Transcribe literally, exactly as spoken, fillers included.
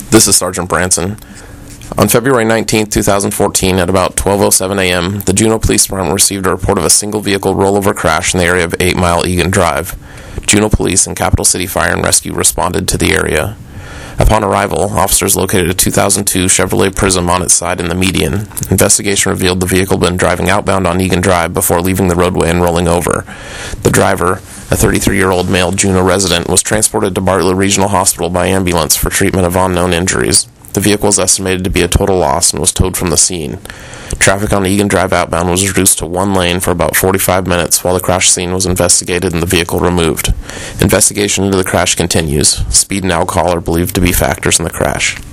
This is Sergeant Branson. On February nineteenth, twenty fourteen, at about twelve oh seven a.m., the Juneau Police Department received a report of a single-vehicle rollover crash in the area of eight Mile Egan Drive. Juneau Police and Capital City Fire and Rescue responded to the area. Upon arrival, officers located a two thousand two Chevrolet Prism on its side in the median. Investigation revealed the vehicle had been driving outbound on Egan Drive before leaving the roadway and rolling over. The driver, a thirty-three-year-old male Juneau resident, was transported to Bartlett Regional Hospital by ambulance for treatment of unknown injuries. The vehicle was estimated to be a total loss and was towed from the scene. Traffic on Egan Drive outbound was reduced to one lane for about forty-five minutes while the crash scene was investigated and the vehicle removed. Investigation into the crash continues. Speed and alcohol are believed to be factors in the crash.